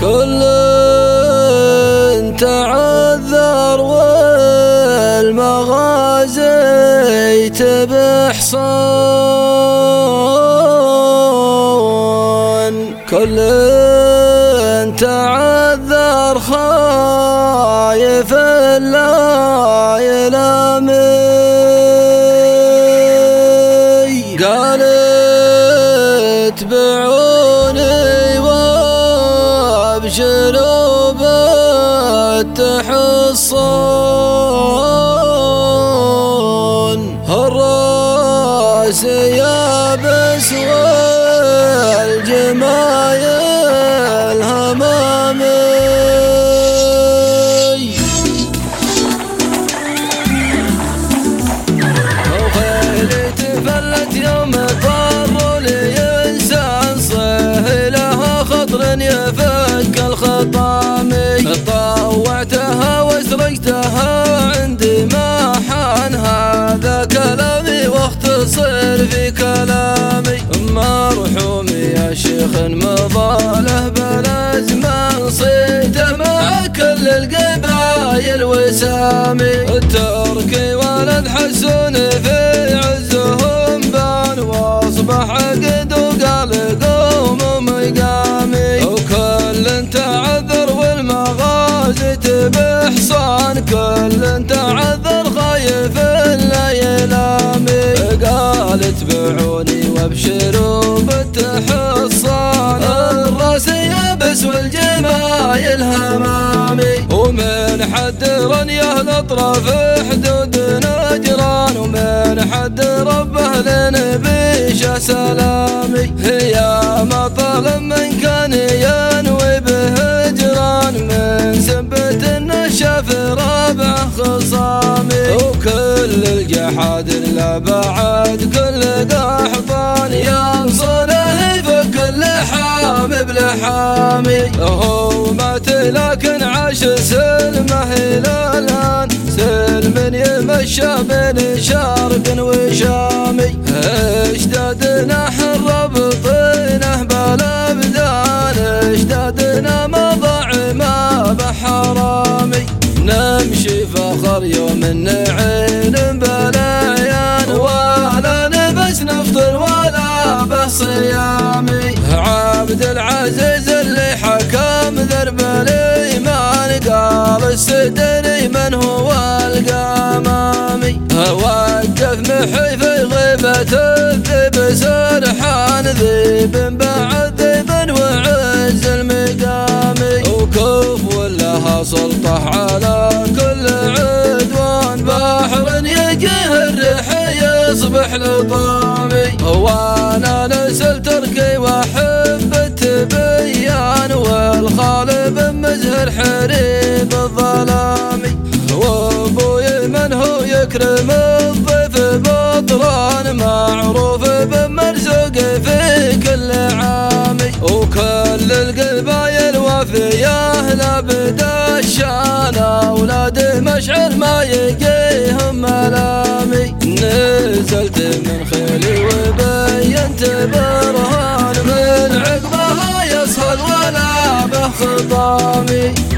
كل تعذر والمغازي تبحصون، كل تعذر خايف لا يلامي، قال اتبعوني وابشروا بالتحصن، الراس يابس والجمايل همامي. وخيلي تفلت يوم اضطروا لي انسان صيه لها خطر يفك الخطامي، طوعتها واسرقتها عندي ما حان هذا كلامي واختصر في كلامي. مرحوم يا شيخ مضاله بالازمان صيته مع كل القبايل وسامي، التركي ولد حسون في عزهم بان واصبح عقد وقال قوم مقامي، وكل تعذر والمغازي تبحصان، كل تعذر خايف لا يلامي، قال اتبعوني وابشروا بالتحصان، الراس يابس والجمايل همامي، ومن حد رنيه الاطراف حدود نجران، ومن حد ربه لنبيش سلامي، يا مطلب من كان ينوي بهجران، من سبت النشاف ربع خصامي، وكل الجحاد لا بعد كل قحطان، ينصره فكل حامي بلحامي، هو مات لكن عاش سلمه الى الان، سلم يمشى بين شرق وشامي، اشتدنا حرب طينه بالابدان، اشتدنا مضع ما بحرامي، نمشي فخر يوم النعين بلايان، ولا نبس نفطر ولا بصيامي، عبد العزيز اللي حكم ذرب الايمان، قال السدري من هو القمامي، وقف محي في غيبة الذئب سرحان، ذيب بعد ذيب وعز المقامي، وكفو لها سلطة على كل عدوان، بحر يجيه الريح يصبح لطامي، وانا نسل تركي واحب التبيان، والخالب مزهر حريب الظلامي، وابوي من هو يكرم الضيف بطران، معروف بمرزوق في كل عامي، وكل القبايل وفيه لابد الشان، اولاد مشعر ما يجيهم ملامي، نزلت من خيلي وبينت برهان، من عقبها يصهد ولا به خطامي.